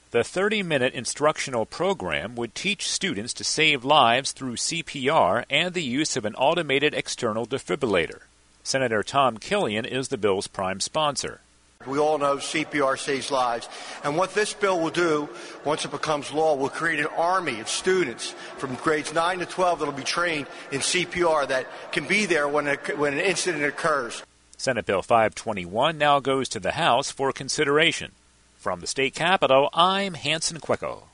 The 30-minute instructional program would teach students to save lives through CPR and the use of an automated external defibrillator. Senator Tom Killian is the bill's prime sponsor. We all know CPR saves lives. And what this bill will do, once it becomes law, will create an army of students from grades 9 to 12 that will be trained in CPR that can be there when an incident occurs. Senate Bill 521 now goes to the House for consideration. From the state capitol, I'm Hanson Quecco.